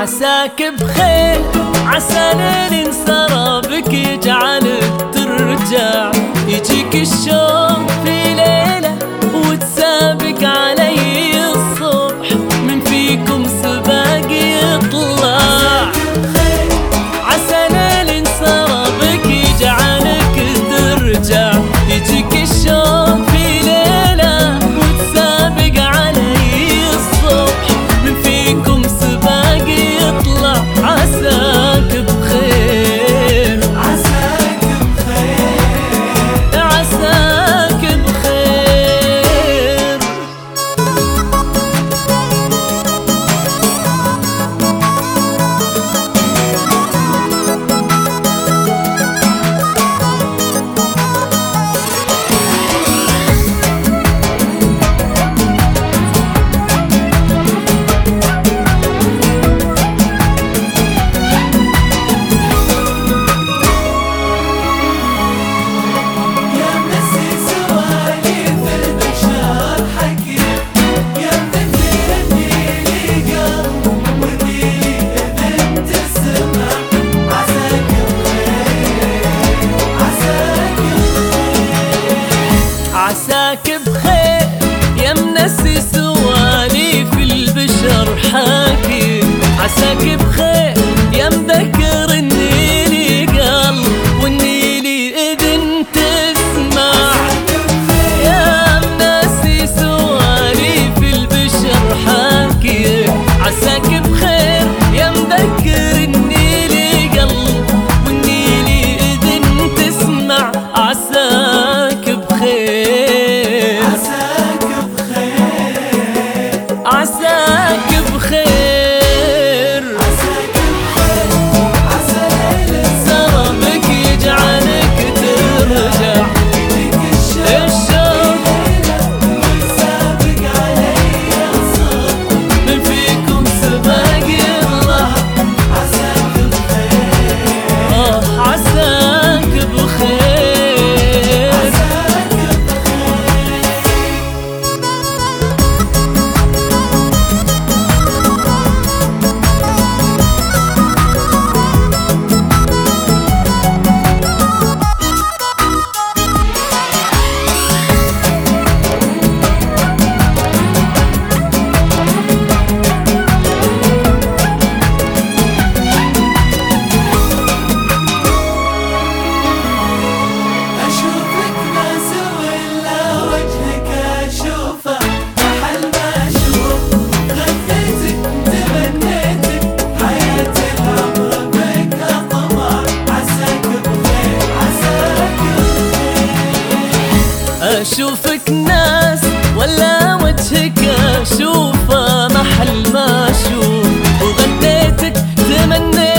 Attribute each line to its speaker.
Speaker 1: عساك بخير، عسى ليل انسرابك يجعلك ترجع، يجيك الشوق في ليلة وتسابق علي الصبح، من فيكم سباق يطلع. عسى ليل انسرابك يجعلك ترجع، يجيك الشوق في ليلة وتسابق علي الصبح، من فيكم سباق يطلع. عساك بخير،
Speaker 2: عساك بخير،
Speaker 1: عساك بخير. عساك بخير يا منسي سواليف البشر حكيم، عساك بخير يا مذكر اني لي قلب واني لي اذن تسمع. يا منسي سواليف البشر حكيم، عساك بخير يا مذكر اني لي قلب واني لي اذن تسمع. عساك بخير، عساك بخير،
Speaker 2: عسى ليل
Speaker 1: سرابك يجعلك ترجع، الشوق
Speaker 2: سابق علي الصبح،
Speaker 1: من فيكم سباق يطلع.
Speaker 2: عساك بخير،
Speaker 1: عساك بخير.
Speaker 2: عساك أشوفك ما سوى وجهك أشوفه، محل ما أشوف غثيتك تمنيتك، حياة العمر بك أطمع. عساك بخير، عساك بخير.
Speaker 1: أشوفك ناس ولا وجهك أشوفه، محل ما أشوف وغديتك تمنيتك،